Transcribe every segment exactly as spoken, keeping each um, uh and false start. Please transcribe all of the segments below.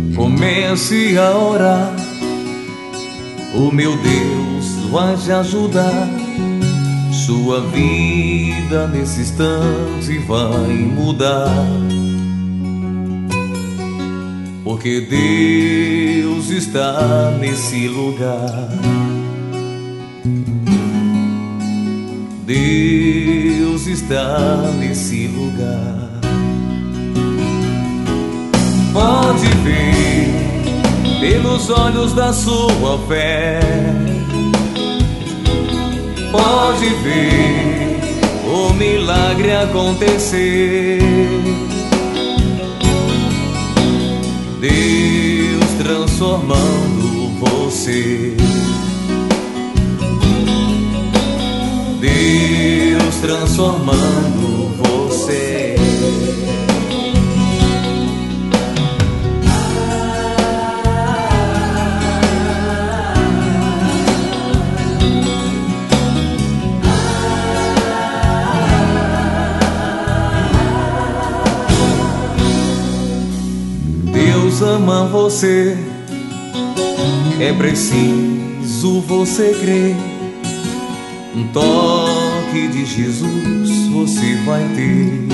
Comece a orar, o meu Deus vai te ajudar. Sua vida nesse instante vai mudar, porque Deus está nesse lugar. Deus está nesse lugar. Pode ver pelos olhos da sua fé, pode ver o milagre acontecer. Deus transformando você, Deus transformando você. Deus ama você, é preciso você crer. Um toque de Jesus você vai ter,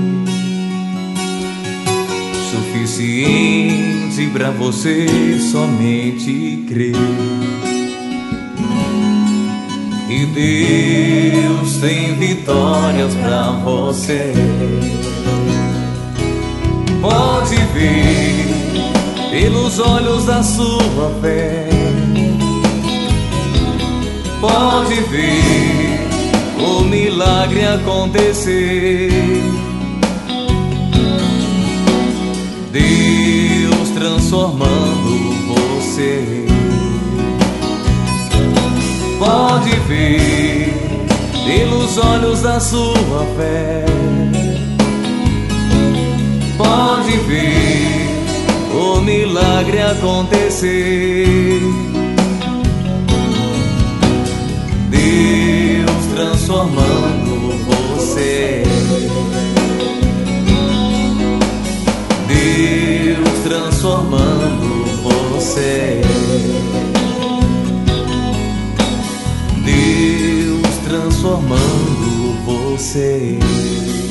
suficiente pra você somente crer. E Deus tem vitórias pra você. Pode ver pelos olhos da sua fé, pode ver o milagre acontecer. Deus transformando você, pode ver pelos olhos da sua fé, pode ver o milagre acontecer. Deus transformando você, Deus transformando você, Deus transformando você.